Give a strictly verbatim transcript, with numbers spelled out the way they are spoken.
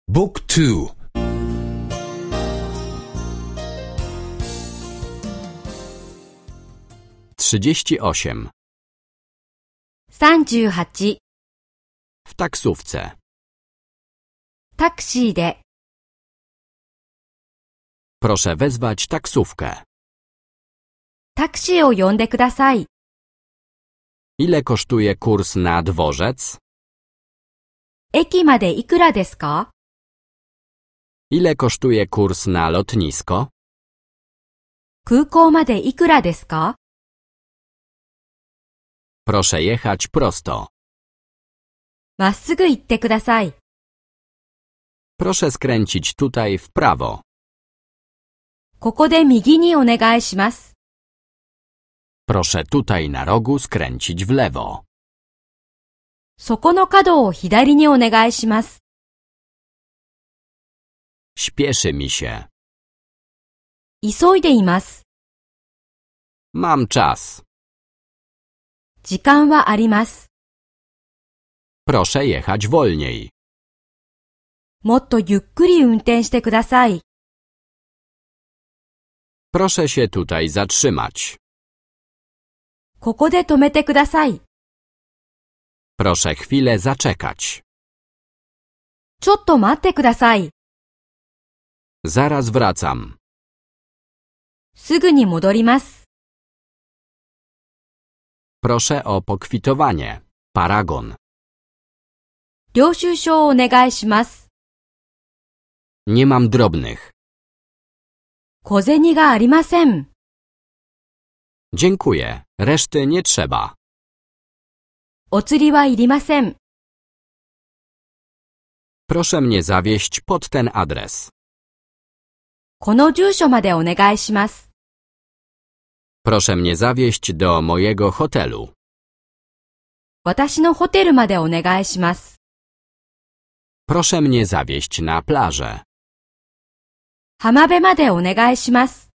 Book two. trzydzieści osiem. さんじゅうはち、 W taksówce. タクシーで、 Proszę wezwać taksówkę. タクシーを呼んでください。 Ile kosztuje kurs na dworzec? 駅までいくらですか？ Ile kosztuje kurs na lotnisko? 空港までいくらですか？ Proszę jechać prosto. まっすぐ行ってください。 Proszę skręcić tutaj w prawo. ここで右にお願いします。 Proszę tutaj na rogu skręcić w lewo. そこの角を左にお願いします。 Śpieszy mi się. 急いでいます。 Mam czas. 時間はあります。 Proszę jechać wolniej. もっとゆっくり運転してください。 Proszę się tutaj zatrzymać. ここで止めてください。 Proszę chwilę zaczekać. ちょっと待ってください。 Zaraz wracam. すぐに戻ります。 Proszę o pokwitowanie. Paragon. 領収書をお願いします。 Nie mam drobnych. 小銭がありません。 Dziękuję. Reszty nie trzeba. お釣りはいりません。 Proszę mnie zawieźć pod ten adres. この住所までお願いします。 Proszę mnie zawieźć do mojego hotelu. 私のホテルまでお願いします。 Proszę mnie zawieźć na plażę. 浜辺までお願いします。